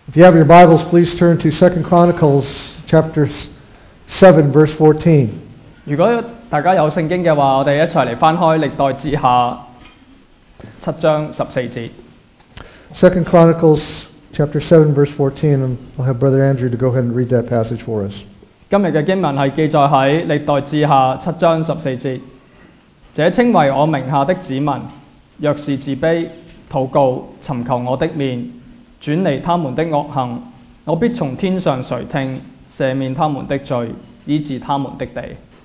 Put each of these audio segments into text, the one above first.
If you have your Bibles, please turn to 2 Chronicles chapter 7, verse 14. 如果大家有聖經嘅話，我哋一齊嚟翻開歷代志下7章14節。 2 Chronicles chapter 7, verse 14, and I'll have Brother Andrew to go ahead and read that passage for us. 今日嘅經文係記載喺歷代志下7章14節。這稱為我名下的子民，若是自卑、禱告、尋求我的面，轉離他們的惡行，我必從天上垂聽，赦免他們的罪，醫治他們的地。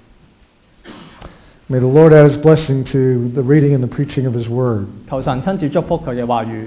May the Lord add His blessing to the reading and the preaching of His Word. 求神親自祝福佢嘅話語。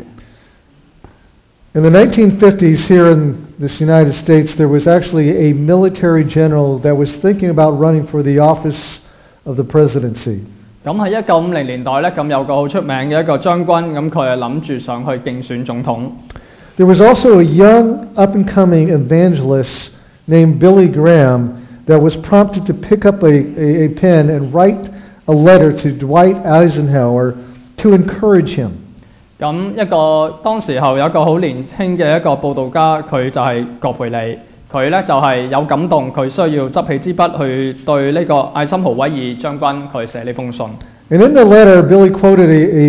In the 1950s here in this United States, there was actually a military general that was thinking about running for the office of the presidency. 咁喺1950年代咧，咁有個好出名嘅一個將軍，咁佢係諗住上去競選總統。 There was also a young up-and-coming evangelist named Billy Graham that was prompted to pick up a pen and write a letter to Dwight Eisenhower to encourage him. 咁當時候有一個好年輕嘅一個報道家，佢就係葛培理，佢咧就係有感動，佢需要執起支筆去對呢個艾森豪威爾將軍佢寫呢封信。 And in the letter, Billy quoted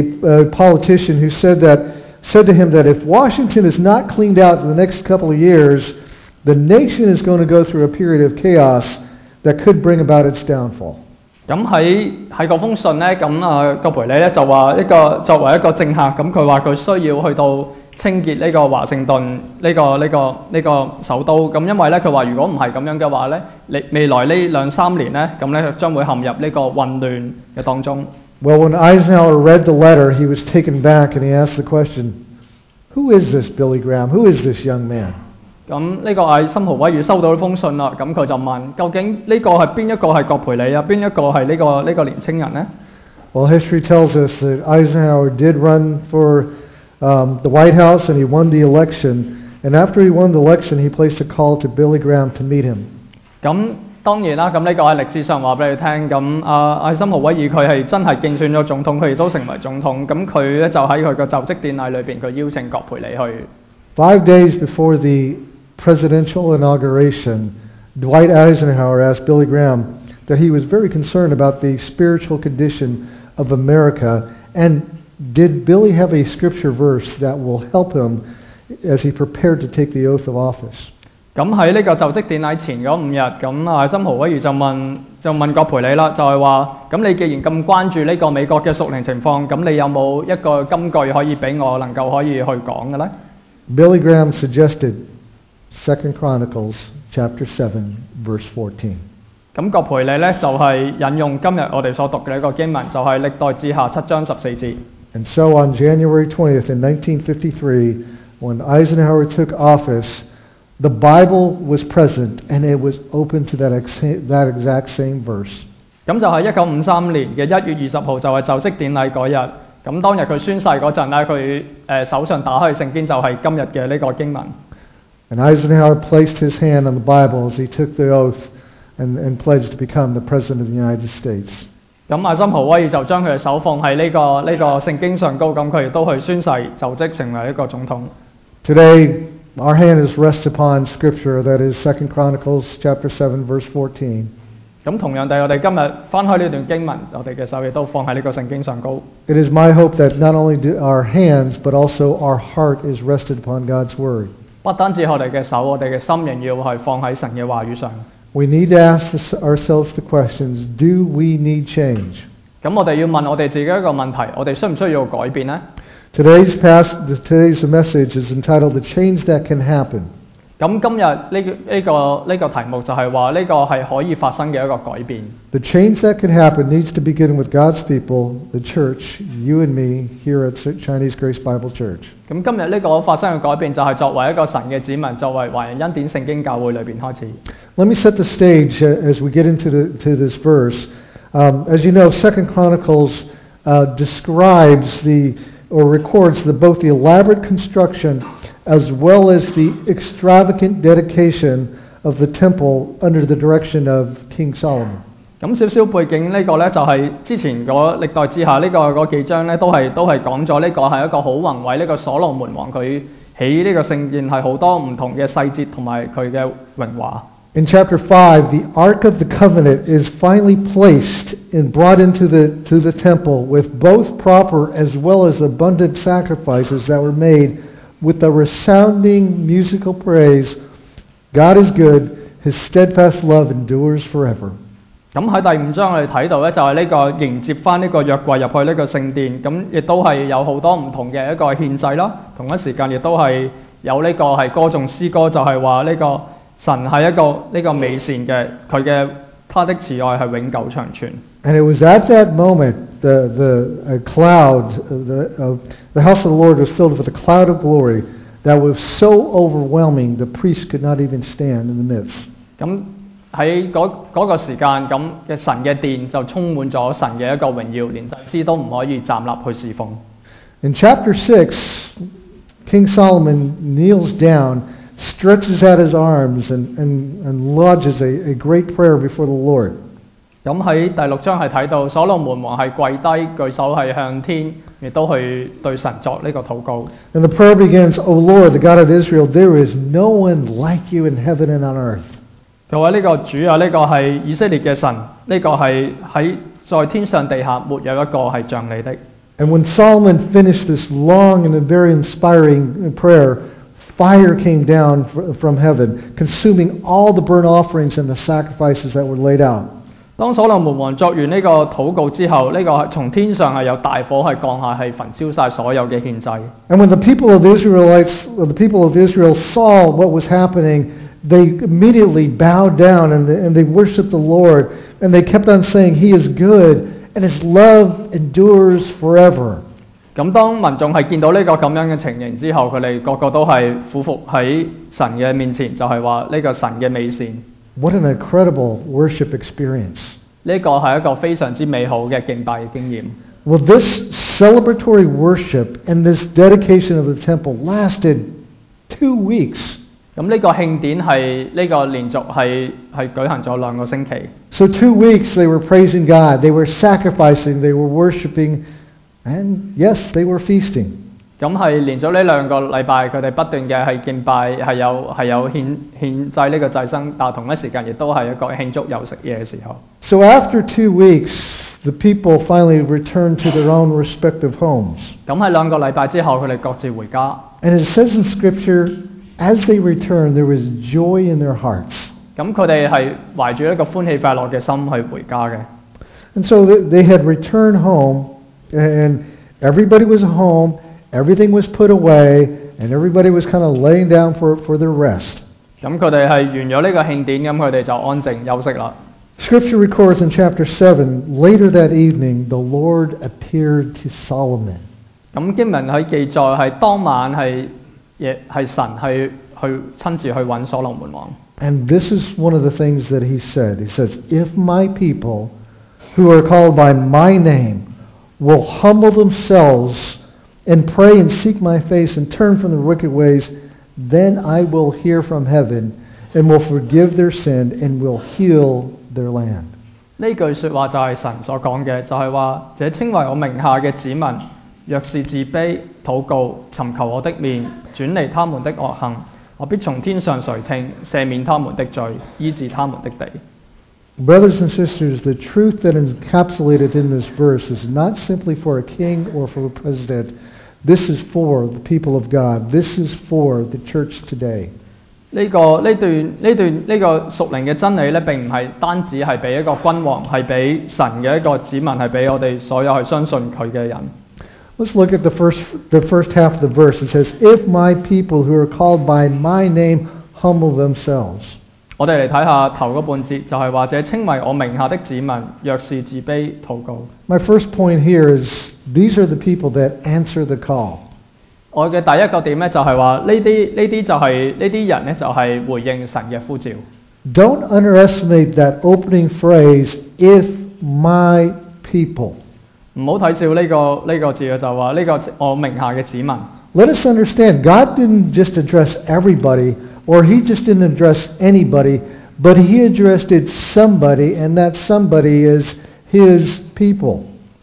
a politician who said to him that if Washington is not cleaned out in the next couple of years, the nation is going to go through a period of chaos that could bring about its downfall. 咁喺嗰封信咧，葛培理咧就話作為一個政客，咁佢話佢需要去到清潔呢個華盛頓呢個首都，咁因為咧佢話如果唔係咁樣嘅話咧，未來呢2-3年咧，咁咧將會陷入呢個混亂嘅當中。 Well, when Eisenhower read the letter, he was taken back and he asked the question, "Who is this Billy Graham? Who is this young man?" 咁呢個艾森豪威爾收到呢封信啦，咁佢就問：究竟呢個係邊一個係葛培理啊？邊一個係呢個年青人呢？ Well, history tells us that Eisenhower did run for the White House and he won the election. And after he won the election, he placed a call to Billy Graham to meet him. 咁當然啦，咁呢個喺歷史上話俾你聽。咁艾森豪威爾佢係真係競選咗總統，佢亦都成為總統。咁佢咧就喺佢個就職典禮裏邊，佢邀請葛培理去。 5 days before the presidential inauguration, Dwight Eisenhower asked Billy Graham that he was very concerned about the spiritual condition of America, and did Billy have a scripture verse that will help him as he prepared to take the oath of office? 咁喺呢個就職典禮前嗰5日，咁艾森豪威爾就問葛培理啦，就係話：咁你既然咁關注呢個美國嘅屬靈情況，咁你有冇一個金句可以俾我能夠可以去講嘅咧？ Billy Graham suggested 2 Chronicles chapter 7, verse 14. 咁葛培理咧就係引用今日我哋所讀嘅一個經文，就係歷代志下7章14節。 And so on January 20th in 1953, when Eisenhower took office, the Bible was present and it was open to that exact same verse. 咁就係1953年嘅1月20號，就係就職典禮嗰日。咁當日佢宣誓嗰陣咧，佢手上打開聖經就係今日嘅呢個經文。 And Eisenhower placed his hand on the Bible as he took the oath and pledged to become the President of the United States. 咁艾森豪威爾就將佢嘅手放喺呢個聖經上高，咁佢亦都去宣誓就職成為一個總統。 Today, our hand is rests upon Scripture, that is 2 Chronicles chapter 7, verse 14. 咁同樣地，我哋今日翻開呢段經文，我哋嘅手亦都放喺呢個聖經上高。 It is my hope that not only do our hands, but also our heart is rested upon God's Word. 不單止我哋嘅手，我哋嘅心仍要係放喺神嘅話語上。 We need to ask ourselves the questions, do we need change? 咁我哋要問我哋自己一個問題，我哋需唔需要改變呢？ Today's message is entitled "The Change That Can Happen." 咁今日呢個題目就係話呢個係可以發生嘅一個改變。 The change that can happen needs to begin with God's people, the church, you and me, here at Chinese Grace Bible Church. 咁今日呢個發生嘅改變就係作為一個神嘅子民，作為華人恩典聖經教會裏邊開始。 Let me set the stage as we get into this verse. As you know, 2 Chronicles describes or records both the elaborate construction as well as the extravagant dedication of the temple under the direction of King Solomon. 咁少少背景呢個呢，就係之前嗰歷代志下呢個嗰幾章呢，都係講咗呢個係一個好宏偉呢個所羅門王佢起起呢個聖殿係好多唔同嘅細節同埋佢嘅榮華。 In chapter 5, the Ark of the Covenant is finally placed and brought into the temple with both proper as well as abundant sacrifices that were made with the resounding musical praise, God is good, His steadfast love endures forever. 咁喺第5章我哋睇到咧，就係呢個迎接翻呢個約櫃入去呢個聖殿，咁亦都係有好多唔同嘅一個獻祭啦。同一時間亦都係有呢個係歌頌詩歌，就係話呢個神係一個呢個美善嘅，他的慈愛係永久長存。 And it was at that moment the cloud, the house of the Lord was filled with a cloud of glory that was so overwhelming the priests could not even stand in the midst. 咁喺嗰個時間，咁嘅神嘅殿就充滿咗神嘅一個榮耀，連祭司都唔可以站立去侍奉。 In chapter 6, King Solomon kneels down, stretches out his arms, and lodges a great prayer before the Lord. 咁喺第6章係睇到所羅門王係跪低，舉手係向天，亦都去對神作呢個禱告。 And the prayer begins, O Lord, the God of Israel, there is no one like you in heaven and on earth. 佢話呢個主啊，呢個係以色列嘅神，呢個係喺在天上地下沒有一個係像你的。 And when Solomon finished this long and very inspiring prayer, fire came down from heaven, consuming all the burnt offerings and the sacrifices that were laid out. 當所羅門王作完呢個禱告之後，呢個從天上係有大火係降下，係焚燒晒所有嘅獻祭。 And when the people of Israel saw what was happening, they immediately bowed down and they worshiped the Lord, and they kept on saying, He is good, and His love endures forever. 咁當民眾係見到呢個咁樣嘅情形之後，佢哋個個都係俯伏喺神嘅面前，就係話呢個神嘅美善。 What an incredible worship experience. 呢個係一個非常之美好嘅敬拜嘅經驗。 Well, this celebratory worship and this dedication of the temple lasted 2 weeks. 咁呢個慶典係呢個連續係舉行咗2個星期。 So 2 weeks they were praising God, they were sacrificing, they were worshiping, and yes, they were feasting. 咁係連續呢2個禮拜，佢哋不斷嘅係敬拜，係有獻祭呢個祭牲，但同一時間亦都係一個慶祝有食嘢嘅時候。 So after 2 weeks, the people finally returned to their own respective homes. 咁喺2個禮拜之後，佢哋各自回家。 And it says in Scripture, as they returned, there was joy in their hearts. 咁佢哋係懷住一個歡喜快樂嘅心去回家嘅。 And so they had returned home, and everybody was home, everything was put away, and everybody was kind of laying down for their rest. 咁佢哋係完咗呢個慶典，咁佢哋就安靜休息啦。 Scripture records in chapter 7, later that evening, the Lord appeared to Solomon. 咁經文喺記載係當晚係神去親自去揾所羅門王。 And this is one of the things that he said. He says, if my people who are called by my name will humble themselves and pray and seek my face and turn from their wicked ways, then I will hear from heaven and will forgive their sin and will heal their land. 呢句說話就係神所講嘅，就係話這稱為我名下嘅子民，若是自卑、禱告、尋求我的面，轉離他們的惡行，我必從天上垂聽，赦免他們的罪，醫治他們的地。 Brothers and sisters, the truth that is encapsulated in this verse is not simply for a king or for a president. This is for the people of God. This is for the church today. 呢段屬靈嘅真理咧，並唔係單止係俾一個君王，係俾神嘅一個子民，係俾我哋所有係相信佢嘅人。 Let's look at the first half of the verse. It says, "If my people who are called by my name humble themselves." 我哋嚟睇下頭嗰半節，就係或者稱為我名下的子民，若是自卑禱告。 My first point here is these are the people that answer the call. 我嘅第一個點咧，就係話呢啲人咧，就係回應神嘅呼召。 Don't underestimate that opening phrase, "If my people." 唔好睇笑呢個字，就話呢個我名下嘅子民。 Let us understand, God didn't just address everybody, or He just didn't address anybody, but He addressed somebody, and that somebody is His people.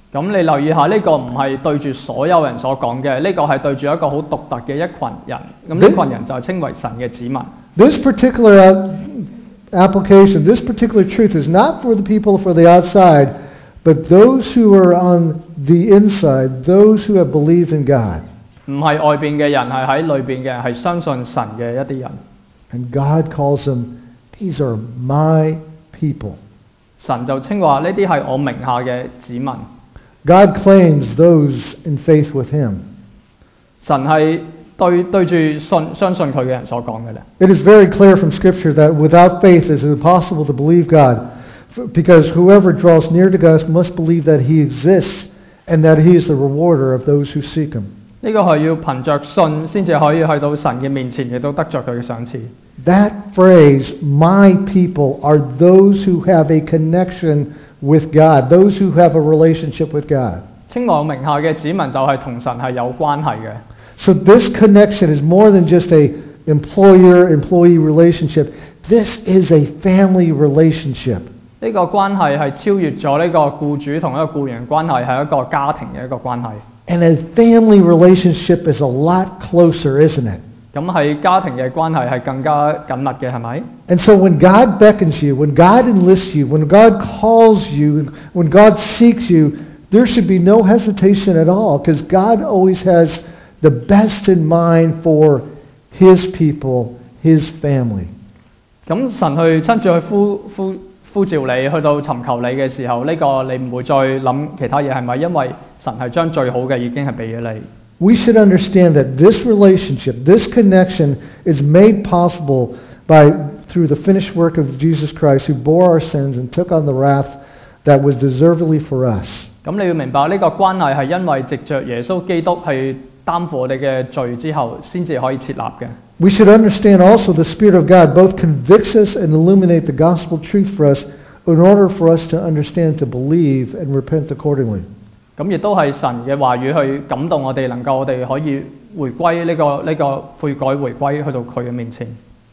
咁你留意下呢個唔係對住所有人所講嘅，呢個係對住一個好獨特嘅一群人。咁呢群人就係稱為神嘅子民。 This particular application, this particular truth is not for the people for the outside, but those who are on the inside, those who have believed in God. 唔係外邊嘅人，係喺裏邊嘅人，係相信神嘅一啲人。 And God calls them, these are my people. 神就稱話呢啲係我名下嘅子民。 God claims those in faith with Him. 神係對住相信佢嘅人所講嘅咧。 It is very clear from Scripture that without faith it is impossible to believe God, because whoever draws near to God must believe that He exists and that He is the rewarder of those who seek Him. 呢個係要憑着信先至可以去到神嘅面前，亦都得着佢嘅賞賜。 That phrase, my people, are those who have a connection with God, those who have a relationship with God. 稱我名下嘅子民就係同神係有關係嘅。 So this connection is more than just a employer-employee relationship. This is a family relationship. 呢個關係係超越咗呢個僱主同一個僱員關係，係一個家庭嘅一個關係。 And a family relationship is a lot closer, isn't it? 咁係家庭嘅關係係更加緊密嘅，係咪？ And so when God beckons you, when God enlists you, when God calls you, when God seeks you, there should be no hesitation at all, because God always has the best in mind for His people, His family. 咁神去親自去呼召你，去到尋求你嘅時候，呢個你唔會再諗其他嘢，係咪？因為神係將最好嘅已經係俾咗你。 We should understand that this relationship, this connection, is made possible through the finished work of Jesus Christ, who bore our sins and took on the wrath that was deservedly for us. 咁你要明白呢個關係係因為藉着耶穌基督係擔負我哋嘅罪之後，先至可以設立嘅。 We should understand also the Spirit of God both convicts us and illuminate the gospel truth for us in order for us to understand, to believe, and repent accordingly. 咁亦都係神嘅話語去感動我哋，能夠我哋可以回歸呢個悔改回歸去到佢嘅面前。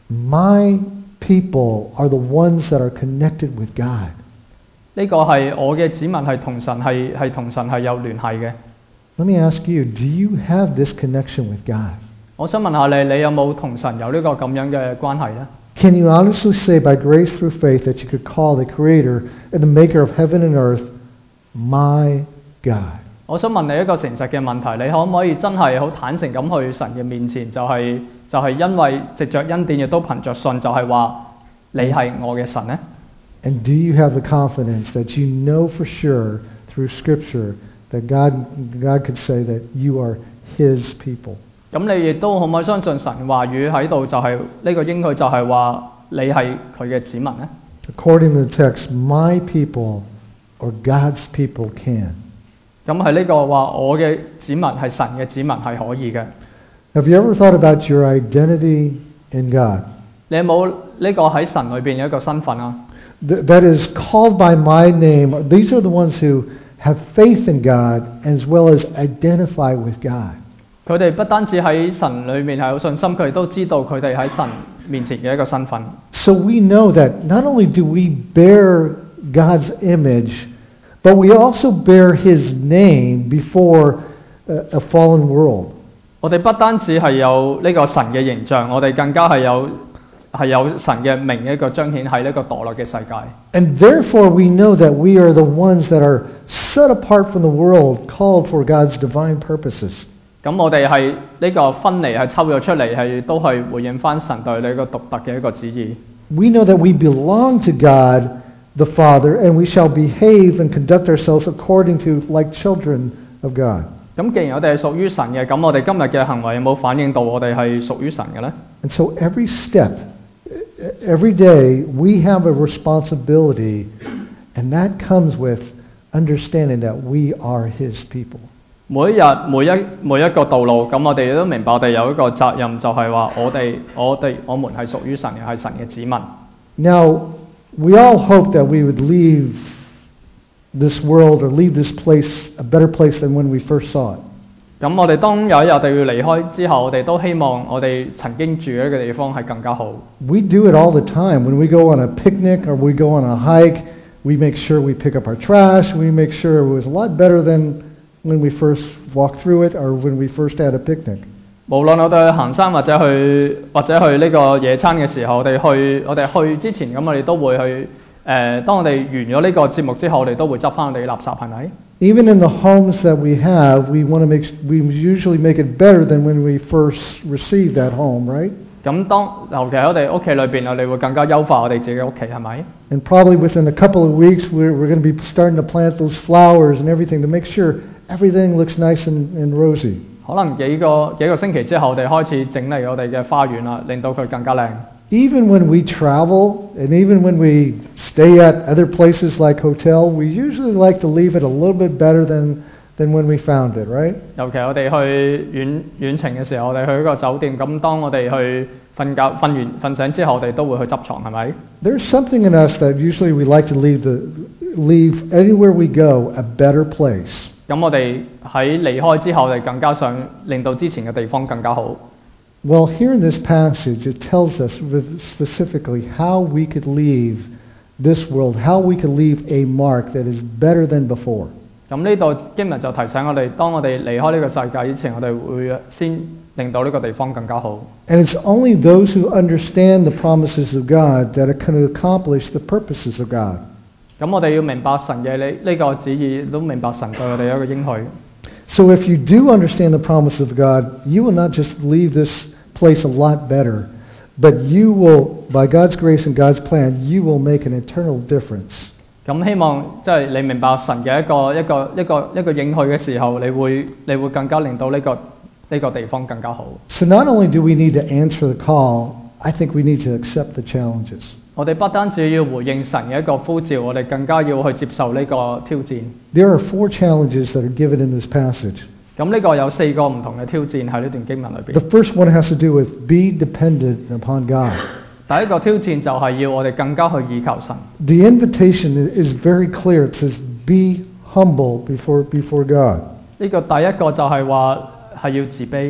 My people are the ones that are connected with God. 呢個係我嘅子民係同神係有聯繫嘅。 Let me ask you, do you have this connection with God? 我想問下你，你有冇同神有呢個咁樣嘅關係呢？ Can you honestly say by grace through faith that you could call the Creator and the Maker of heaven and earth my God? 我想問你一個誠實嘅問題，你可唔可以真係好坦誠咁去神嘅面前，就係因為藉着恩典，亦都憑着信，就係話你係我嘅神呢？ And do you have the confidence that you know for sure through Scripture that God could say that you are His people? 咁你亦都可唔可以相信神話語喺度，就係呢個應許，就係話你係佢嘅子民呢？ According to the text, my people or God's people can. 咁係呢個話我嘅子民係神嘅子民係可以嘅。 Have you ever thought about your identity in God? 你有冇呢個喺神裏邊有一個身份啊？ That is called by my name. These are the ones who have faith in God as well as identify with God. 佢哋不單止喺神裏面係有信心，佢哋都知道佢哋喺神面前嘅一個身份。 So we know that not only do we bear God's image, but we also bear His name before a fallen world. 我哋不單止係有呢個神嘅形象，我哋更加係有神嘅名嘅一個彰顯喺呢個墮落嘅世界。 And therefore we know that we are the ones that are set apart from the world, called for God's divine purposes. 咁我哋係呢個分離係抽咗出嚟，係都係回應翻神對呢個獨特嘅一個旨意。 We know that we belong to God the Father, and we shall behave and conduct ourselves according to like children of God. 咁既然我哋係屬於神嘅，咁我哋今日嘅行為有冇反映到我哋係屬於神嘅呢？ And so every step, every day, we have a responsibility, and that comes with understanding that we are His people. 每一日每一個道路，咁我哋都明白我哋有一個責任，就係話我們係屬於神嘅，係神嘅子民。 Now, we all hope that we would leave this world or leave this place a better place than when we first saw it. 咁我哋當有一日我哋要離開之後，我哋都希望我哋曾經住嘅一個地方係更加好。 We do it all the time. When we go on a picnic or we go on a hike, We make sure we pick up our trash. We make sure it was a lot better than when we first walked through it or when we first had a picnic. 無論我哋去行山或者去呢個野餐嘅時候，我哋去之前咁，我哋都會去當我哋完咗呢個節目之後，我哋都會執翻我哋嘅垃圾，係咪？ Even in the homes that we have, we usually make it better than when we first received that home, right? 咁尤其喺我哋屋企裏邊，我哋會更加優化我哋自己屋企，係咪？ And probably within a couple of weeks, we're going to be starting to plant those flowers and everything to make sure everything looks nice and rosy. 可能幾個星期之後，我哋開始整理我哋嘅花園啦，令到佢更加靚。 Even when we travel and even when we stay at other places like hotel, we usually like to leave it a little bit better than when we found it, right? 尤其我哋去遠程嘅時候，我哋去一個酒店，咁當我哋去瞓醒之後，我哋都會去執床，係咪？ There's something in us that usually we like to leave anywhere we go a better place. 咁我哋喺離開之後，我哋更加想令到之前嘅地方更加好。 Well, here in this passage, it tells us specifically how we could leave this world, how we could leave a mark that is better than before. 咁呢度經文就提醒我哋，當我哋離開呢個世界之前，我哋會先令到呢個地方更加好。 And it's only those who understand the promises of God that can accomplish the purposes of God. 咁我哋要明白神嘅呢個旨意，都明白神對我哋一個應許。 So if you do understand the promise of God, you will not just leave this place a lot better, but you will, by God's grace and God's plan, you will make an eternal difference. 咁希望即係你明白神嘅一個應許嘅時候，你會更加令到呢個地方更加好。 So not only do we need to answer the call, I think we need to accept the challenges. 我哋不單止要回應神嘅一個呼召，我哋更加要去接受呢個挑戰。 There are 4 challenges that are given in this passage. 咁呢個有4個唔同嘅挑戰喺呢段經文裏邊。 The first one has to do with be dependent upon God. 第一個挑戰就係要我哋更加去倚靠神。 The invitation is very clear. It says, be humble before God. 呢個第一個就係話係要自卑。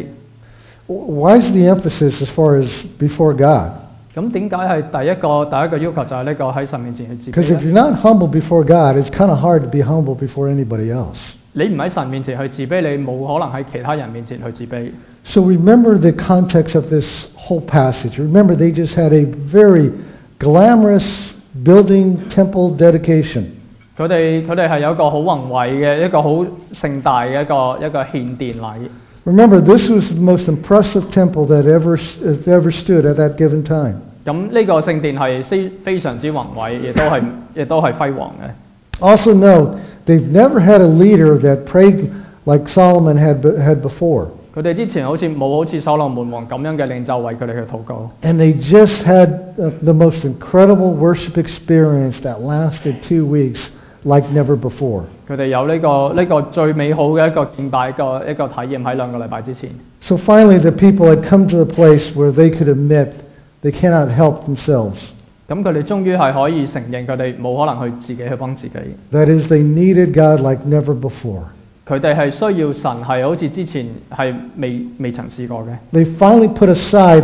Why is the emphasis as far as before God? 咁點解係第一個要求就係呢個喺神面前去自 Because 卑 if 呢？ you're not humble before God, it's kind of hard to be humble before anybody else. 你唔喺神面前去自卑，你冇可能喺其他人面前去自卑。 So remember the context of this whole passage. Remember they just had a very glamorous building temple dedication. 佢哋係有一個好宏偉嘅一個好盛大嘅一個獻殿禮。 Remember, this was the most impressive temple that ever stood at that given time. 咁呢個聖殿係非常之宏偉，亦都係輝煌嘅。 Also note, they've never had a leader that prayed like Solomon had before. 佢哋之前好似所羅門王咁樣嘅領袖為佢哋去禱告。 And they just had the most incredible worship experience that lasted 2 weeks like never before. 佢哋有呢個最美好嘅一個敬拜一個體驗喺2個禮拜之前。 So finally the people had come to a place where they could admit they cannot help themselves. 咁佢哋終於係可以承認佢哋冇可能去自己去幫自己。 That is, they needed God like never before. 佢哋係需要神係好似之前係未曾試過嘅。 They finally put aside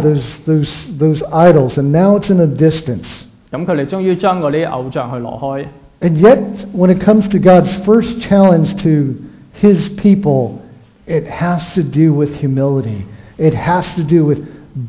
those idols, and now it's in a distance. 咁佢哋終於將嗰啲偶像去挪開。 And yet, when it comes to God's first challenge to His people, it has to do with humility. It has to do with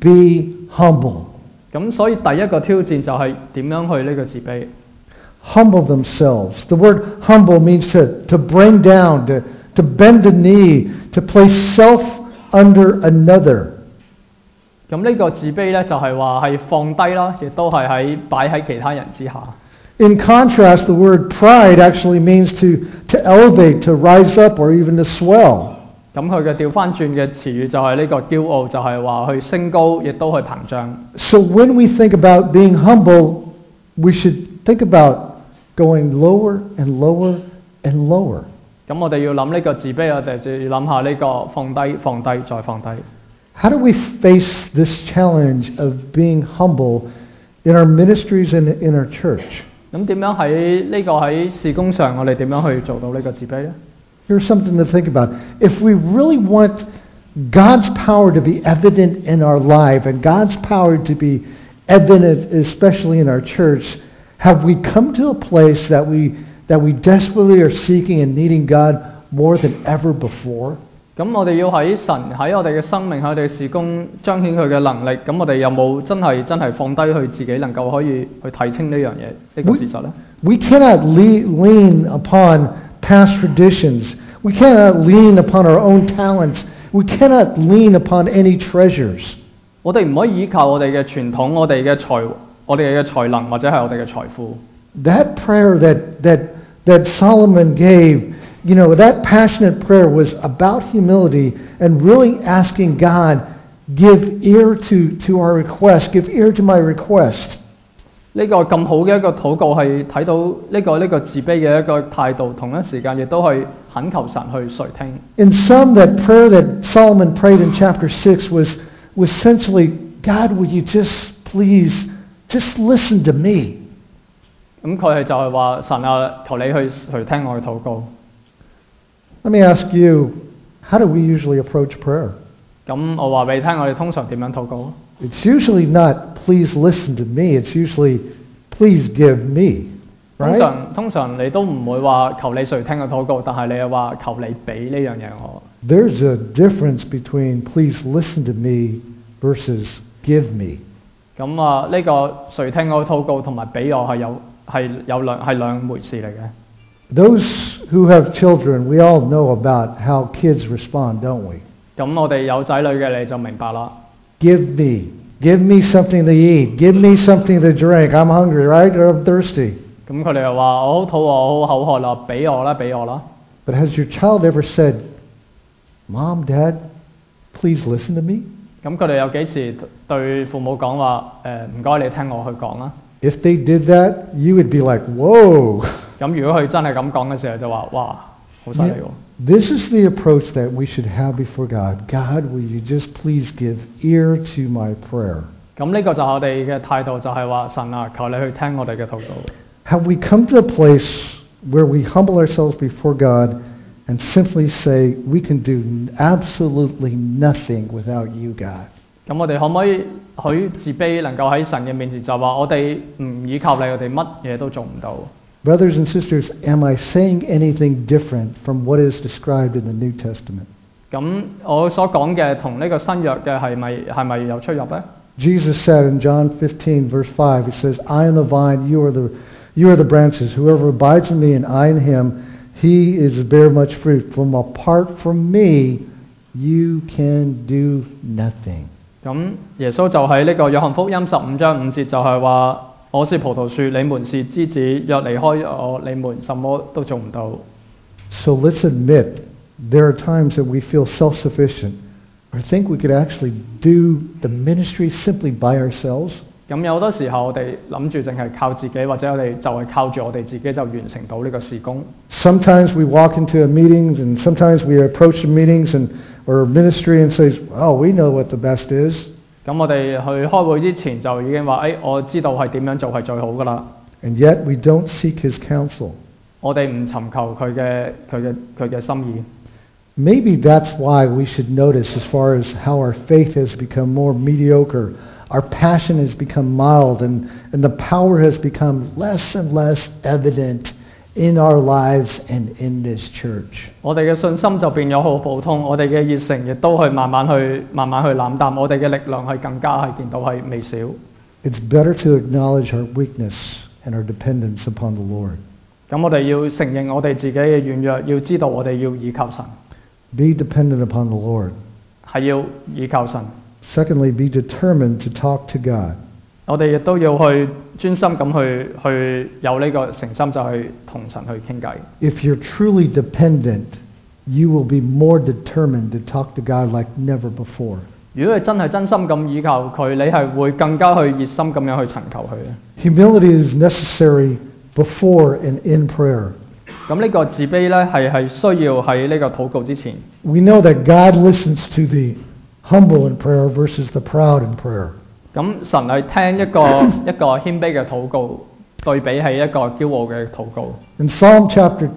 be humble. 咁所以第一個挑戰就係點樣去呢個自卑。 Humble themselves. The word humble means to bring down, to bend the knee, to place self under another. 咁呢個自卑呢，就係話係放低啦，亦都係擺喺其他人之下。 In contrast, the word pride actually means to elevate, to rise up, or even to swell. 咁佢嘅調翻轉嘅詞語就係呢個驕傲，就係話去升高，亦都去膨脹。 So when we think about being humble, we should think about going lower and lower and lower. 咁我哋要諗呢個自卑，我哋就要諗下呢個放低、放低再放低。 How do we face this challenge of being humble in our ministries and in our church? 咁點樣喺事工上，我哋點樣去做到呢個自卑呢？ Here's something to think about. If we really want God's power to be evident in our life and God's power to be evident especially in our church, Have we come to a place that we desperately are seeking and needing God more than ever before? 咁我哋要喺神喺我哋嘅生命喺我哋嘅事工彰顯佢嘅能力，咁我哋有冇真係放低佢自己能夠可以去睇清呢樣嘢呢個事實咧？ We cannot lean upon past traditions. We cannot lean upon our own talents. We cannot lean upon any treasures. 我哋唔可以依靠我哋嘅傳統、我哋嘅才能或者係我哋嘅財富。 That prayer that Solomon gave, that passionate prayer was about humility and really asking God, give ear to our request, give ear to my request. 呢個咁好嘅一個禱告係睇到呢個自卑嘅一個態度，同一時間亦都去懇求神去垂聽。 In sum, that prayer that Solomon prayed in chapter 6 was essentially, God, will you please listen to me? 咁佢係就係話神啊，求你去垂聽我嘅禱告。 Let me ask you, how do we usually approach prayer? 咁我話俾你聽，我哋通常點樣禱告？ It's usually not, please listen to me. It's usually, please give me. Right? 通常你都唔會話求你垂聽嘅禱告，但係你係話求你俾呢樣嘢我。 There's a difference between please listen to me versus give me. 咁啊，呢個垂聽我嘅禱告同埋俾我係兩回事嚟嘅。 Those who have children, we all know about how kids respond, don't we? 咁我哋有仔女嘅你就明白啦。 Give me something to eat. Give me something to drink. I'm hungry, right? Or I'm thirsty. 咁佢哋又話我好肚餓，我好口渴啦，俾我啦。 But has your child ever said, Mom, Dad, please listen to me? 咁佢哋有幾時對父母講話唔該你聽我去講啦？ If they did that, you would be like, whoa. 咁如果佢真係咁講嘅時候，就話哇好犀利喎。 This is the approach that we should have before God. God, will you just please give ear to my prayer? 咁呢個就係我哋嘅態度，就係話神啊，求你去聽我哋嘅禱告。 Have we come to a place where we humble ourselves before God and simply say, we can do absolutely nothing without you, God? 咁我哋可唔可以許自卑，能夠喺神嘅面前就話我哋唔依靠你，我哋乜嘢都做唔到。 Brothers and sisters, am I saying anything different from what is described in the New Testament? 咁我所講嘅同呢個新約嘅係咪有出入呢？ Jesus said in John 15, verse 5, He says, I am the vine, you are the branches. Whoever abides in me and I in him, he is bear much fruit. From apart from me, you can do nothing. 咁耶穌就喺呢個約翰福音15章5節就係話：我是葡萄樹，你們是枝子，若離開我，你們什麼都做唔到。 So let's admit, there are times that we feel self-sufficient or think we could actually do the ministry simply by ourselves. 咁有好多時候我哋諗住淨係靠自己，或者我哋就係靠住我哋自己就完成到呢個事工。 Sometimes we walk into a meetings and sometimes we approach the meetings or ministry and say, oh, we know what the best is. 咁我哋去開會之前就已經話：我知道係點樣做係最好㗎啦。 And yet we don't seek His counsel. 我哋唔尋求佢嘅心意。 Maybe that's why we should notice as far as how our faith has become more mediocre. Our passion has become mild and the power has become less and less evident in our lives and in this church. 我哋嘅信心就變咗好普通，我哋嘅熱誠亦都去慢慢去冷淡，我哋嘅力量係更加係見到係微小。 It's better to acknowledge our weakness and our dependence upon the Lord. 咁我哋要承認我哋自己嘅軟弱，要知道我哋要倚靠神。 Be dependent upon the Lord. 係要倚靠神。 Secondly, be determined to talk to God. 我哋亦都要去專心咁去有呢個誠心，就去同神去傾偈。 If you're truly dependent, you will be more determined to talk to God like never before. 如果你真係真心咁倚靠佢，你係會更加去熱心咁樣去尋求佢嘅。 Humility is necessary before and in prayer. 咁呢個自卑呢，係需要喺呢個禱告之前。 We know that God listens to the humble in prayer versus the proud in prayer. 咁神係聽一個謙卑嘅禱告，對比係一個驕傲嘅禱告。 In Psalm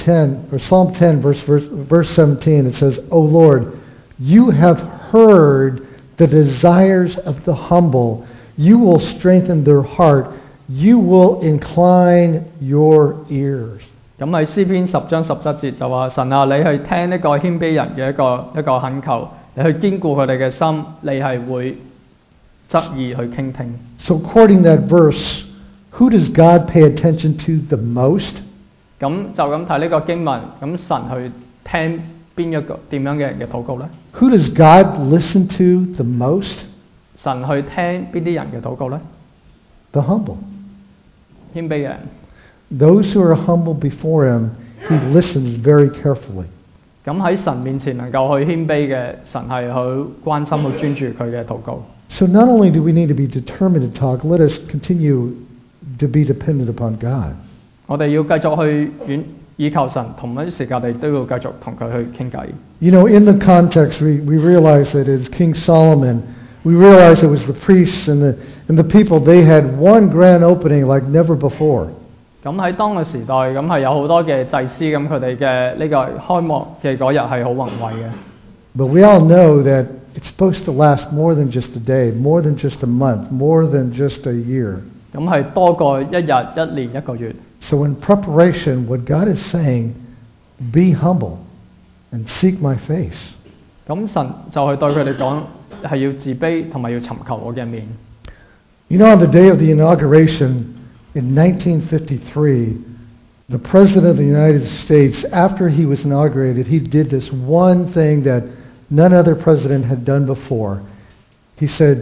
10 verse 17, it says, O Lord, you have heard the desires of the humble. You will strengthen their heart. you will incline your ears. 咁喺詩篇10章17節就話：神啊，你去聽呢個謙卑人嘅一個懇求，你去堅固佢哋嘅心，你係會側耳去傾聽。 So according to that verse, who does God pay attention to the most? 咁就咁睇呢個經文，咁神去聽邊一個點樣嘅人嘅禱告呢？ Who does God listen to the most? 神去聽邊啲人嘅禱告呢？ The humble. 謙卑嘅人。 Those who are humble before him, he listens very carefully. 咁喺神面前能夠去謙卑嘅，神係好關心、好專注佢嘅禱告。 So not only do we need to be determined to talk, let us continue to be dependent upon God. 我哋要繼續去倚靠神，同一時間我哋都要繼續同佢去傾偈。 You know, in the context, we realize that as King Solomon, we realize it was the priests and the people, they had one grand opening like never before. 咁喺當個時代，咁係有好多嘅祭司，咁佢哋嘅呢個開幕嘅嗰日係好宏偉嘅。 But we all know that it's supposed to last more than just a day, more than just a month, more than just a year. 咁係多過一日、一年、一個月。 So in preparation, what God is saying, be humble and seek my face. 咁神就係對佢哋講，係要自卑同埋要尋求我嘅面。 You know, on the day of the inauguration in 1953, the President of the United States, after he was inaugurated, he did this one thing that none other president had done before. He said,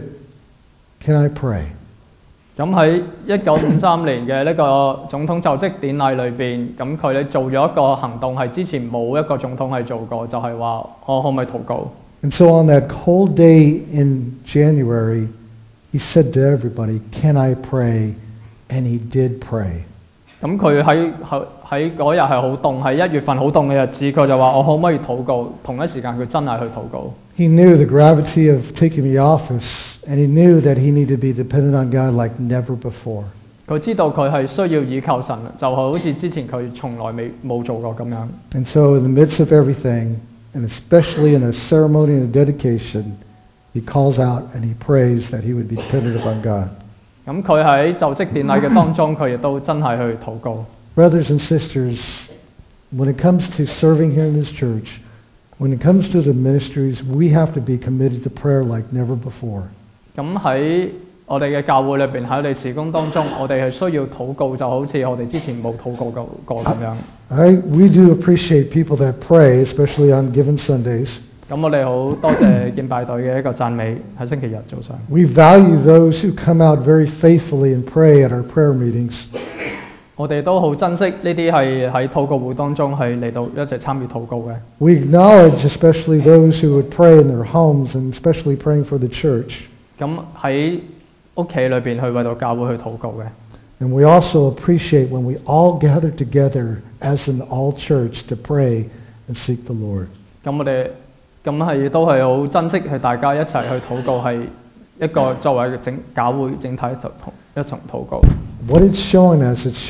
"Can I pray?" 咁喺1953年嘅呢個總統就職典禮裏邊，咁佢哋做咗一個行動係之前冇一個總統係做過，就係話我可唔可以禱告？ And so on that cold day in January, he said to everybody, "Can I pray?" And he did pray. 咁佢喺嗰日係好凍，係1月份好凍嘅日子，佢就話我可唔可以禱告？同一時間佢真係去禱告。 He knew the gravity of taking the office, and he knew that he needed to be dependent on God like never before. 佢知道佢係需要倚靠神，就好似之前佢從來冇做過咁樣。 And so in the midst of everything, and especially in a ceremony and a dedication, he calls out and he prays that he would be dependent upon God. 咁佢喺就職典禮嘅當中，佢亦都真係去禱告。 Brothers and sisters, when it comes to serving here in this church, when it comes to the ministries, we have to be committed to prayer like never before. 咁喺我哋嘅教會裏邊，喺我哋事工當中，我哋係需要禱告，就好似我哋之前冇禱告過咁樣。 We do appreciate people that pray, especially on given Sundays. 咁我哋好多謝敬拜隊嘅一個讚美喺星期日早上。 We value those who come out very faithfully and pray at our prayer meetings. 我哋都好珍惜呢啲係喺禱告會當中係嚟到一齊參與禱告嘅。 We acknowledge especially those who would pray in their homes and especially praying for the church. 咁喺屋企裏邊去為到教會去禱告嘅。 And we also appreciate when we all gather together as an all church to pray and seek the Lord. 咁我哋咁係都係好珍惜係大家一齊去禱告，係一個作為教會整體一重禱告。 What it's showing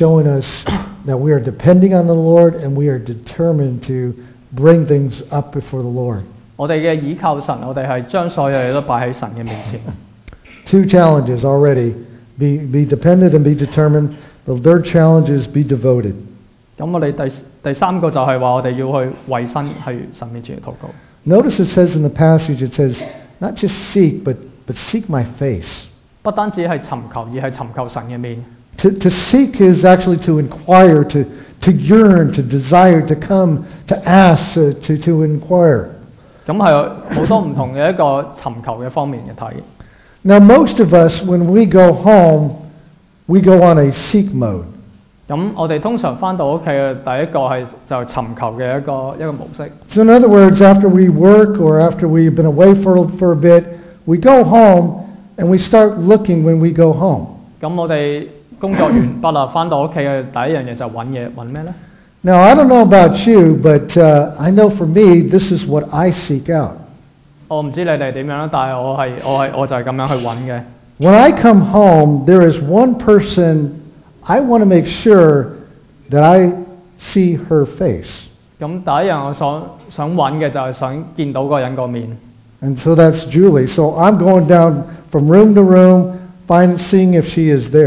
us that we are depending on the Lord and we are determined to bring things up before the Lord. 我哋嘅倚靠神，我哋係將所有嘢都擺喺神嘅面前。 Two challenges already: be dependent and be determined. The third challenge is be devoted. 咁我哋第三個就係話我哋要去為身去神面前去禱告。 Notice it says in the passage, it says, not just seek, but seek my face. 不單止係尋求，而係尋求神嘅面。 To seek is actually to inquire, to yearn, to desire, to come, to ask, to inquire. 咁係好多唔同嘅一個尋求嘅方面嘅睇。 Now, most of us, when we go home, we go on a seek mode. 咁我哋通常翻到屋企嘅第一個係就尋求嘅一個模式。 So in other words, after we work or after we've been away for a bit, we go home and we start looking when we go home. 咁我哋工作完畢啦，翻到屋企嘅第一樣嘢就揾嘢，揾咩呢？ Now, I don't know about you, but I know for me, this is what I seek out. 我唔知你哋點樣啦，但係我就係咁樣去揾嘅。 When I come home, there is one person I want to make sure that I see her face. 咁第一樣我想揾嘅就係想見到嗰個人個面。 And so that's Julie. So I'm going down from room to room, seeing if she is there. 咁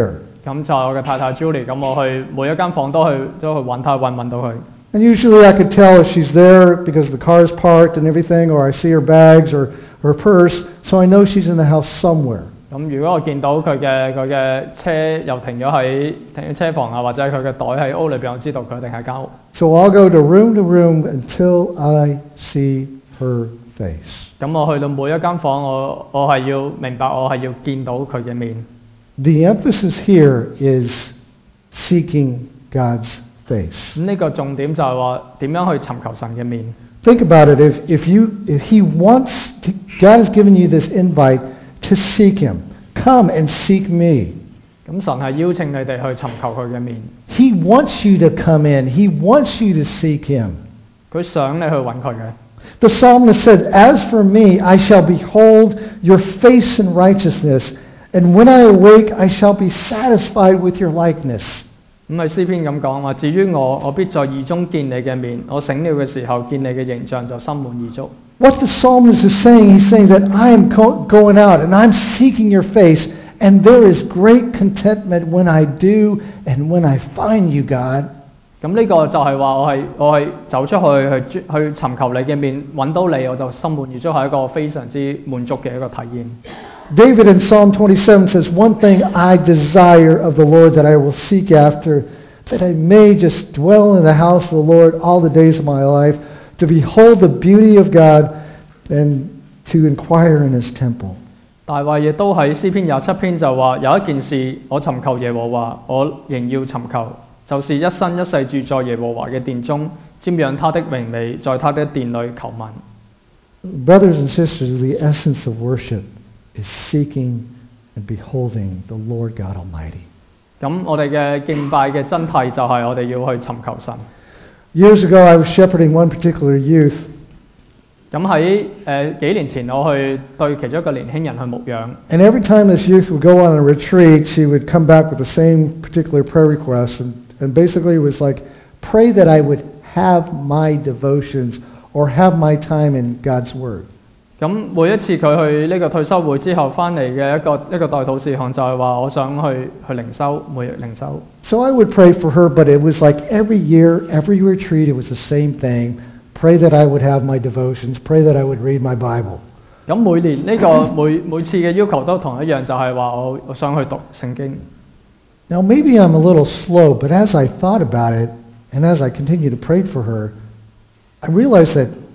咁就係我嘅太太 Julie，咁我去每一間房都去揾她，揾到佢。 And usually I could tell if she's there because the car is parked and everything, or I see her bags or her purse, so I know she's in the house somewhere. 咁如果我見到佢嘅車又停咗車房啊，或者佢嘅袋喺屋裏邊，我知道佢一定喺間屋。 So I'll go to room until I see her face. 咁我去到每一間房，我係要明白，我係要見到佢嘅面。 The emphasis here is seeking God's face. 咁呢個重點就係話點樣去尋求神嘅面。 Think about it. If He wants, God has given you this invite to seek Him. Come and seek me. 咁神係邀請你哋去尋求佢嘅面。 He wants you to come in. He wants you to seek Him. 佢想你去揾佢嘅。 The psalmist said, "As for me, I shall behold your face in righteousness, and when I awake, I shall be satisfied with your likeness." 咁係詩篇咁講話，至於我必在義中見你嘅面，我醒了嘅時候見你嘅形象就心滿意足。 What the psalmist is saying, he's saying that I am going out and I'm seeking your face, and there is great contentment when I do and when I find you, God. 咁呢個就係話我係走出去尋求你嘅面，揾到你我就心滿意足，係一個非常之滿足嘅一個體驗。 David in Psalm 27 says, "One thing I desire of the Lord that I will seek after, that I may just dwell in the house of the Lord all the days of my life, to behold the beauty of God and to inquire in His temple." 大衛亦都喺詩篇27篇就話有一件事我尋求耶和華，我仍要尋求，就是一生一世住在耶和華嘅殿中，瞻仰他的榮美，在他的殿裏求問。 Brothers and sisters, the essence of worship is seeking and beholding the Lord God Almighty. 咁我哋嘅敬拜嘅真諦就係我哋要去尋求神。 Years ago, I was shepherding one particular youth. 咁喺幾年前，我去對其中一個年輕人去牧養。 And every time this youth would go on a retreat, she would come back with the same particular prayer request, and basically it was like, pray that I would have my devotions or have my time in God's Word. 咁每一次佢去呢個退休會之後翻嚟嘅一個代禱事項就係話，我想去靈修，每日靈修。 So I would pray for her, but it was like every year, every retreat, it was the same thing. Pray that I would have my devotions. Pray that I would read my Bible. 咁每年呢個每次嘅要求都同一樣，就係話我想去讀聖經。 Now maybe I'm a little slow, but as I thought about it, and as I continued to pray for her, I realized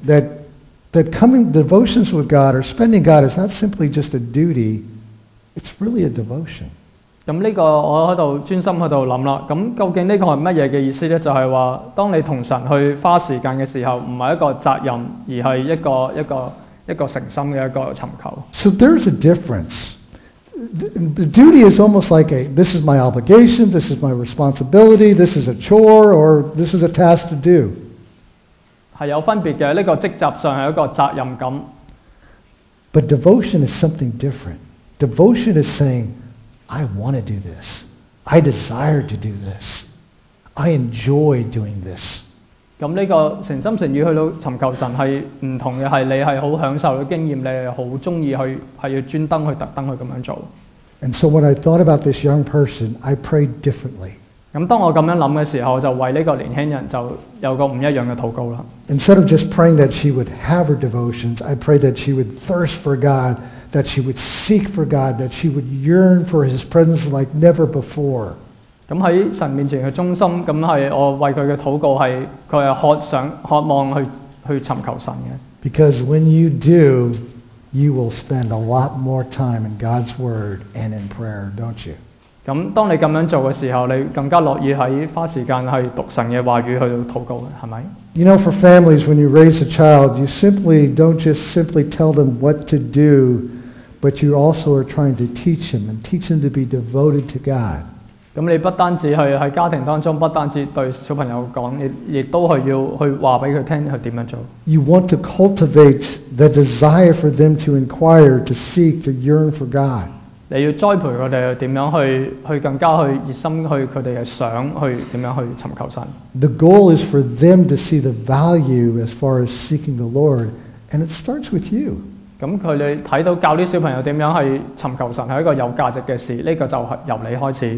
that coming devotions with God or spending God is not simply just a duty, it's really a devotion. 咁呢個我喺度專心喺度諗啦。咁究竟呢個係乜嘢嘅意思呢？就係話，當你同神去花時間嘅時候，唔係一個責任，而係一個誠心嘅一個尋求。 So there's a difference. The duty is almost like this is my obligation, this is my responsibility, this is a chore, or this is a task to do. 係有分別嘅，呢個職責上係一個責任感。 But devotion is something different. Devotion is saying, I want to do this. I desire to do this. I enjoy doing this. 咁呢個誠心誠意去到尋求神係唔同嘅，係你係好享受嘅經驗，你係好中意係要專登去特登去咁樣做。 And so when I thought about this young person, I prayed differently. 咁當我咁樣諗嘅時候，就為呢個年輕人就有個唔一樣嘅禱告啦。 Instead of just praying that she would have her devotions, I prayed that she would thirst for God, that she would seek for God, that she would yearn for His presence like never before. 咁喺神面前嘅忠心，咁係我為佢嘅禱告係佢係渴望去尋求神嘅。 Because when you do, you will spend a lot more time in God's Word and in prayer, don't you? 咁當你咁樣做嘅時候，你更加樂意喺花時間去讀神嘅話語去禱告嘅，係咪？ You know, for families, when you raise a child, you don't just simply tell them what to do, but you also are trying to teach them and teach them to be devoted to God. 咁你不單止係喺家庭當中，不單止對小朋友講，亦都係要去話俾佢聽佢點樣做。 You want to cultivate the desire for them to inquire, to seek, to yearn for God. 你要栽培佢哋點樣去更加去熱心去佢哋係想去點樣去尋求神。 The goal is for them to see the value as far as seeking the Lord, and it starts with you. 咁佢哋睇到教啲小朋友點樣去尋求神係一個有價值嘅事，呢個就係由你開始。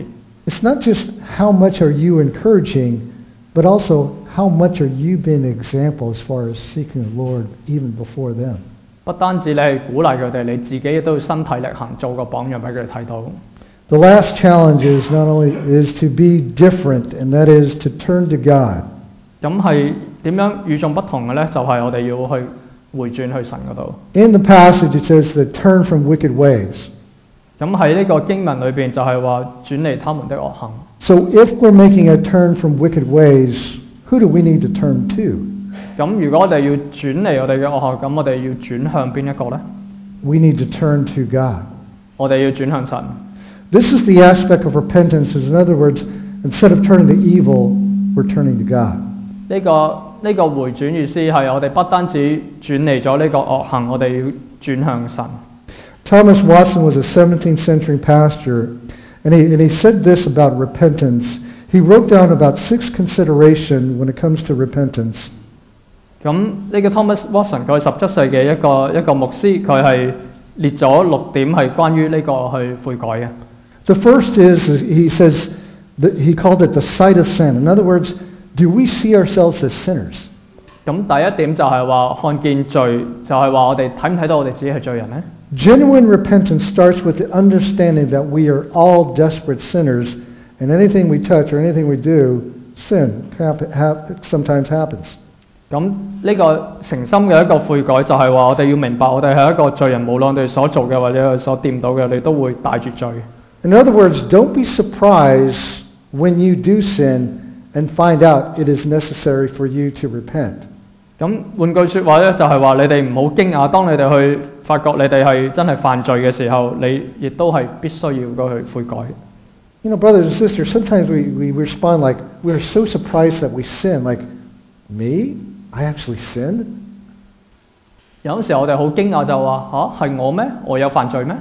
It's not just how much are you encouraging, but also how much are you being an example as far as seeking the Lord even before them. 不單止你係鼓勵佢哋，你自己亦都要身體力行，做個榜樣俾佢哋睇到。 The last challenge is not only is to be different, and that is to turn to God. 咁係點樣與眾不同嘅呢？就係、我哋要去回轉去神嗰度。 In the passage it says to turn from wicked ways. 咁喺呢個經文裏邊就係話轉離他們的惡行。 So if we're making a turn from wicked ways, who do we need to turn to? 咁如果我哋要轉離我哋嘅惡行，咁我哋要轉向邊一個呢？ We need to turn to God. 我哋要轉向神。 This is the aspect of repentance. In other words, instead of turning to evil, we're turning to God. 呢個回轉意思係我哋不單止轉離咗呢個惡行，我哋要轉向神。 Thomas Watson was a 17th century pastor, and he said this about repentance. He wrote down about 6 considerations when it comes to repentance. 咁呢個 Thomas Watson 佢係17世紀一個牧師，佢係列咗6點係關於呢個去悔改嘅。 The first is, he says, he called it the sight of sin. In other words, do we see ourselves as sinners? 咁第一點就係話看見罪，就係話我哋睇唔睇到我哋自己係罪人呢？ Genuine repentance starts with the understanding that we are all desperate sinners, and anything we touch or anything we do, sin sometimes happens. 咁呢個誠心嘅一個悔改就係話我哋要明白我哋係一個罪人，無論我哋所做嘅或者所掂到嘅，你都會帶住罪。 In other words, don't be surprised when you do sin and find out it is necessary for you to repent. 咁換句説話咧，就係話你哋唔好驚訝，當你哋去發覺你哋係真係犯罪嘅時候，你亦都係必須要過去悔改。 You know, brothers and sisters, sometimes we respond like we're so surprised that we sin. Like, me? I actually sinned? 有陣時我哋好驚訝就話係我咩？我有犯罪咩？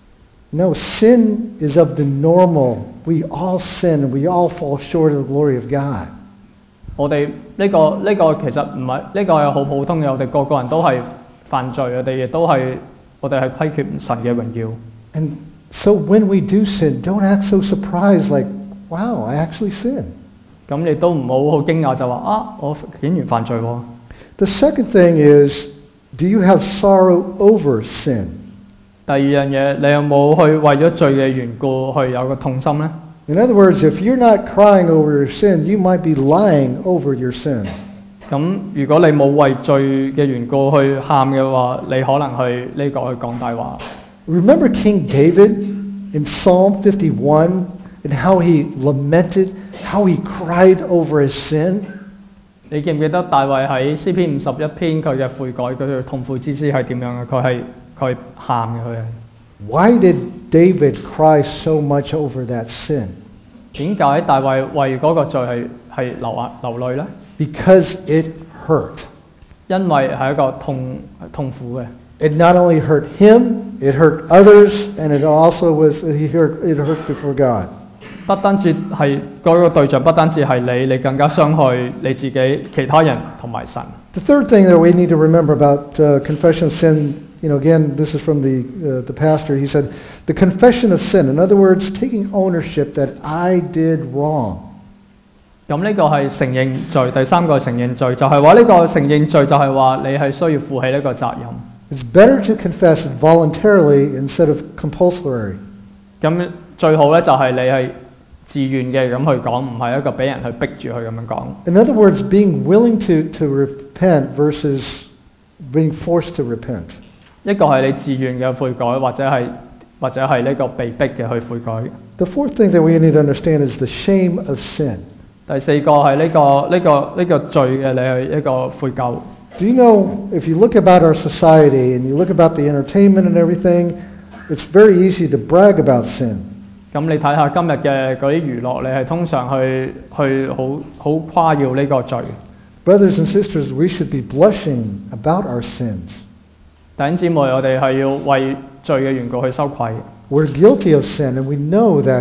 No, sin is of the normal. We all sin and we all fall short of the glory of God. 我哋呢個其實唔係呢個係好普通嘅，我哋個人都係犯罪，我哋亦都係我哋係虧缺神嘅榮耀。 And so when we do sin, don't act so surprised like, wow, I actually sinned. 咁亦都唔好好驚訝就話我竟然犯罪喎。 The second thing is, do you have sorrow over sin? 第二樣嘢，你有冇去為咗罪嘅緣故去有個痛心呢？ In other words, if you're not crying over your sin, you might be lying over your sin. 咁如果你冇為罪嘅緣故去喊嘅話，你可能去呢個去講大話。 Remember King David in Psalm 51 and how he lamented, how he cried over his sin? 你記唔記得大衛喺詩篇51篇佢嘅悔改，佢嘅痛悔之詩係點樣嘅？佢喊嘅佢係。 Why did David cry so much over that sin? 點解大衛為嗰個罪係流淚呢？ Because it hurt. 因為係一個痛苦嘅。 It not only hurt him, it hurt others, and it also it hurt before God. 不單止係嗰個對象，不單止係你更加傷害你自己、其他人同埋神。 The third thing that we need to remember about confession of sin, again, this is from the pastor. He said, the confession of sin. In other words, taking ownership that I did wrong. 咁呢個係承認罪，第三個係承認罪，就係話呢個承認罪就係話你係需要負起呢個責任。 It's better to confess it voluntarily instead of compulsory. 咁最好咧就係你係自願嘅咁去講，唔係一個俾人去逼住去咁樣講。 In other words, being willing to repent versus being forced to repent. 一個係你自願嘅悔改，或者係呢個被逼嘅去悔改。 The fourth thing that we need to understand is the shame of sin. 第四個係呢個罪嘅你係一個悔疚。 Do you know, if you look about our society and you look about the entertainment and everything, it's very easy to brag about sin. 咁你睇下今日嘅嗰啲娛樂，你係通常去好誇耀呢個罪。 Brothers and sisters, we should be blushing about our sins. 弟兄姊妹，我哋係要為罪嘅緣故去羞愧。 We're guilty of sin, and we know that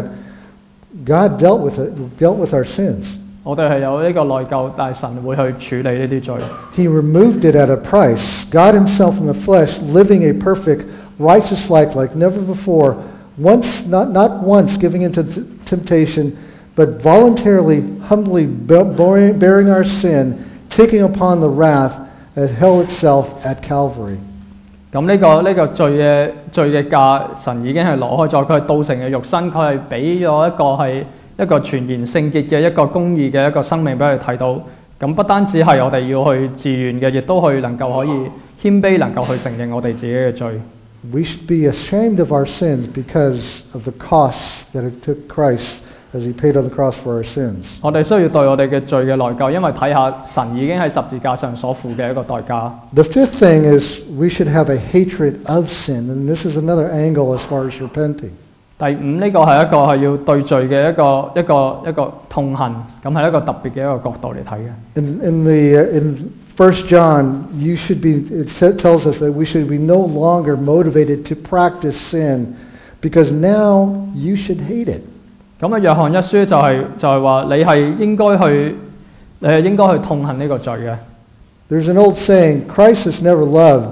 God dealt with our sins. 我哋係有呢個內疚，但係神會去處理呢啲罪。 He removed it at a price. God Himself in the flesh, living a perfect, righteous life like never before. Not once giving into temptation, but voluntarily, humbly bearing our sin, taking upon the wrath at hell itself at Calvary. 咁呢個罪嘅價，神已經係攞開咗，佢係道成嘅肉身，佢係俾咗一個全然聖潔嘅一個公義嘅一個生命俾佢睇到。咁不單止係我哋要去自願嘅，亦都能夠可以謙卑，能夠去承認我哋自己嘅罪。 We should be ashamed of our sins because of the cost that it took Christ as He paid on the cross for our sins. 我哋需要對我哋嘅罪嘅內疚，因為睇下神已經喺十字架上所付嘅一個代價。 The fifth thing is we should have a hatred of sin, and this is another angle as far as repenting. 第五呢個係一個係要對罪嘅一個痛恨，咁係一個特別嘅一個角度嚟睇嘅。 In 1 John, it tells us that we should be no longer motivated to practice sin, because now you should hate it. 咁啊，約翰一書就係話你係應該去痛恨呢個罪嘅。 There's an old saying, Christ is never loved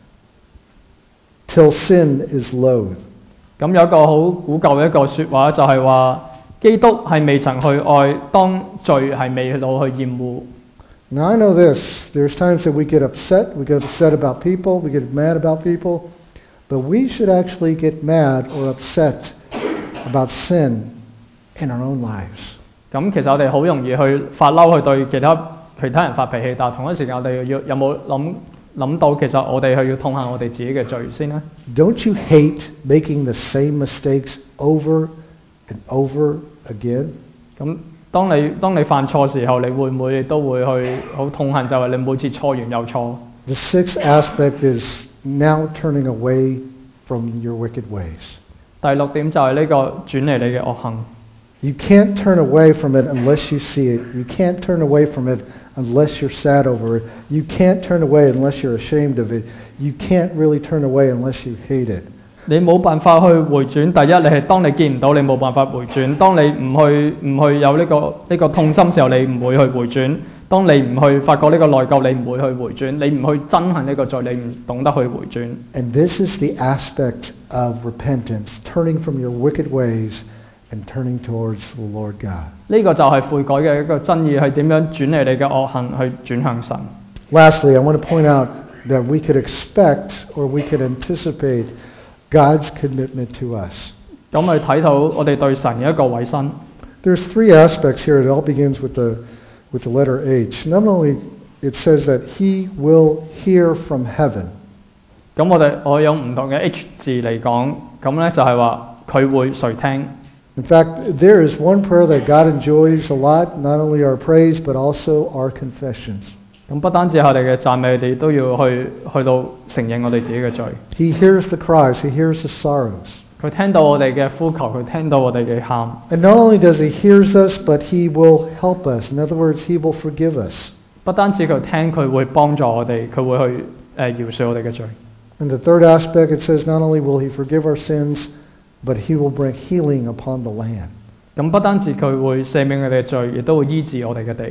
till sin is loathed. 咁有一個好古舊嘅一個説話，就係話基督係未曾去愛，當罪係未到去厭惡。 Now I know this. There's times that we get upset about people, we get mad about people, but we should actually get mad or upset about sin in our own lives. 咁其實我哋好容易去發嬲，去對其他人發脾氣，但係同一時間我哋有冇諗到其實我哋係要痛恨我哋自己嘅罪先呢？ Don't you hate making the same mistakes over and over again? 咁當你犯錯時候，你會唔會都會去好痛恨，就係你每次錯完又錯。 The sixth aspect is now turning away from your wicked ways. 第六點就係呢個轉離你嘅惡行。 You can't turn away from it unless you see it. You can't turn away from it unless you're sad over it. You can't turn away unless you're ashamed of it. You can't really turn away unless you hate it. 你冇辦法去回轉。第一，你係當你見唔到，你冇辦法回轉。當你唔去有呢個痛心時候，你唔會去回轉。當你唔去發覺呢個內疚，你唔會去回轉。你唔去憎恨呢個罪，你唔懂得去回轉。 And this is the aspect of repentance, turning from your wicked ways and turning towards the Lord God. 呢個就係悔改嘅一個真義，係點樣轉離你嘅惡行去轉向神。 Lastly, I want to point out that we could expect or we could anticipate God's commitment to us. 咁去睇到我哋對神嘅一個委身。 There's three aspects here. It all begins with the letter H. Not only it says that He will hear from heaven. 咁我用唔同嘅 H 字嚟講，咁咧就係話佢會垂聽。 In fact, there is one prayer that God enjoys a lot, not only our praise, but also our confessions. 咁不單止我哋嘅讚美，我哋都要去到承認我哋自己嘅罪。 He hears the cries, He hears the sorrows. 佢聽到我哋嘅呼求，佢聽到我哋嘅喊。 And not only does He hear us, but He will help us. In other words, He will forgive us. 不單止佢聽，佢會幫助我哋，佢會去饒恕我哋嘅罪。 And the third aspect, it says not only will He forgive our sins, but He will bring healing upon the land. 咁不單止佢會赦免我哋嘅罪，亦都會醫治我哋嘅地。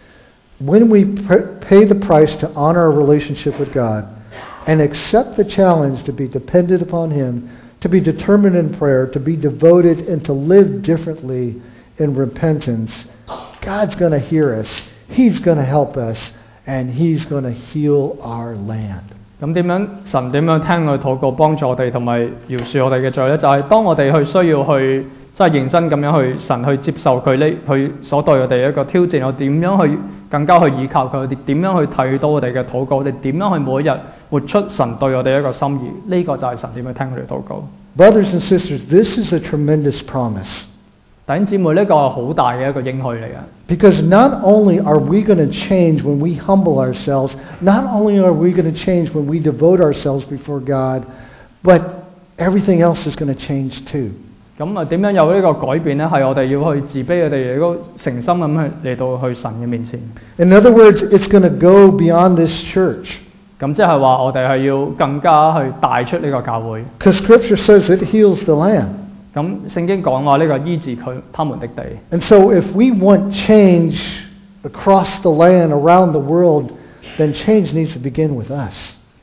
When we pay the price to honor our relationship with God and accept the challenge to be dependent upon Him, to be determined in prayer, to be devoted, and to live differently in repentance, God's going to hear us, He's going to help us, and He's going to heal our land. 咁神點樣聽我哋禱告，幫助我哋同埋饒恕我哋嘅罪呢？就係當我哋需要去真係認真咁樣去神去接受佢佢所對我哋一個挑戰，我點樣去更加去依靠佢，我哋點樣去睇到我哋嘅禱告，我哋點樣去每一日活出神對我哋一個心意，呢個就係神點樣聽我哋禱告。 Brothers and sisters, this is a tremendous promise. 弟兄姊妹，呢個係好大嘅一個應許嚟嘅。 Because not only are we going to change when we humble ourselves, not only are we going to change when we devote ourselves before God, but everything else is going to change too. 咁啊，點樣有呢個改變呢？係我哋要去自卑，我哋都誠心咁嚟到去神嘅面前。 In other words, it's going to go beyond this church. 咁即係話我哋係要更加去帶出呢個教會。 Because Scripture says it heals the land. 咁聖經講話呢個醫治他們的地。 And so if we want change across the land, around the world, then change needs to begin with us. 咁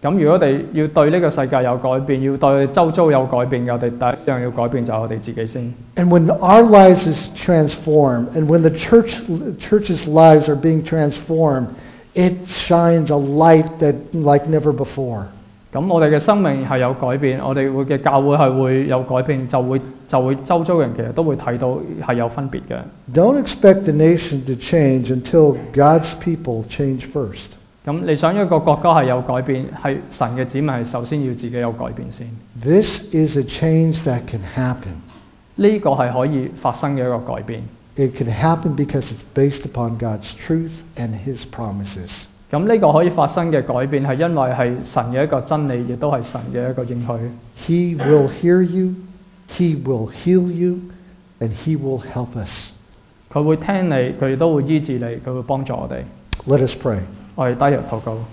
咁如果我哋要對呢個世界有改變，要對周遭有改變，我哋第一樣要改變就係我哋自己先。 And when our lives is transformed, and when the church's lives are being transformed, it shines a light that like never before. 咁我哋嘅生命係有改變，我哋嘅教會係會有改變，就會周遭人其實都會睇到係有分別嘅。 Don't expect the nation to change until God's people change first. 咁你想一個國家係有改變，係神嘅子民係首先要自己有改變先。 This is a change that can happen. 呢個係可以發生嘅一個改變。 It can happen because it's based upon God's truth and His promises. 咁呢個可以發生嘅改變係因為係神嘅一個真理，亦都係神嘅一個應許。 He will hear you, He will heal you, and He will help us. 佢會聽你，佢亦都會醫治你，佢會幫助我哋。 Let us pray. 我哋低入禱告。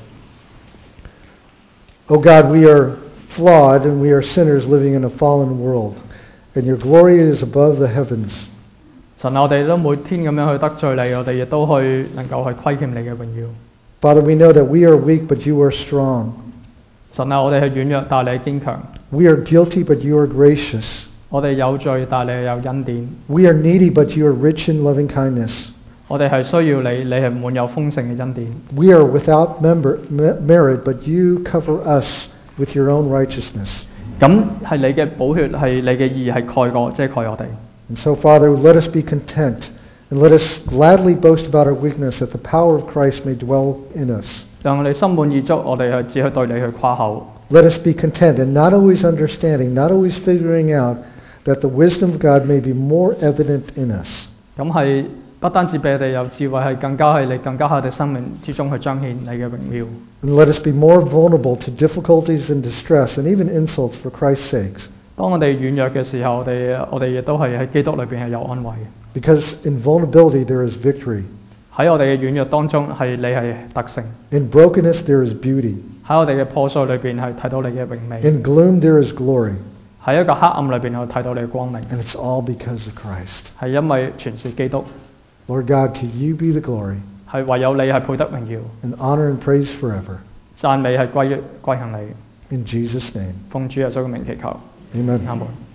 Oh God, we are flawed and we are sinners living in a fallen world, and Your glory is above the heavens. 神啊，我哋都每天咁樣去得罪你，我哋亦都去能夠去虧欠你嘅榮耀。 Father, we know that we are weak, but You are strong. 神啊，我哋係軟弱，但係你堅強。 We are guilty, but You are gracious. 我哋有罪，但係你有恩典。 We are needy, but You are rich in loving kindness. 我哋係需要你，你係滿有豐盛嘅恩典。 We are without merit, but You cover us with Your own righteousness. 咁係你嘅寶血，係你嘅義係蓋過遮蓋我哋。 And so, Father, let us be content, and let us gladly boast about our weakness, that the power of Christ may dwell in us. 讓我哋心滿意足，我哋係只去對你去誇口。 Let us be content, and not always understanding, not always figuring out, that the wisdom of God may be more evident in us. 咁係不單止俾我哋有智慧，係更加係你更加喺我哋生命之中去彰顯你嘅榮耀。 And let us be more vulnerable to difficulties and distress, and even insults for Christ's sakes. 當我哋軟弱嘅時候，我哋亦都係喺基督裏邊係有安慰嘅。 Because in vulnerability there is victory. 喺我哋嘅軟弱當中，係你係得勝。 In brokenness there is beauty. 喺我哋嘅破碎裏邊係睇到你嘅榮美。 In gloom there is glory. 喺一個黑暗裏邊，我睇到你嘅光明。 And it's all because of Christ. 係因為全是基督。 Lord God, to You be the glory. 係唯有你係配得榮耀。 And honor and praise forever. 讚美係歸向你。 In Jesus' name. 奉主耶穌嘅名祈求。 Amen. 阿門。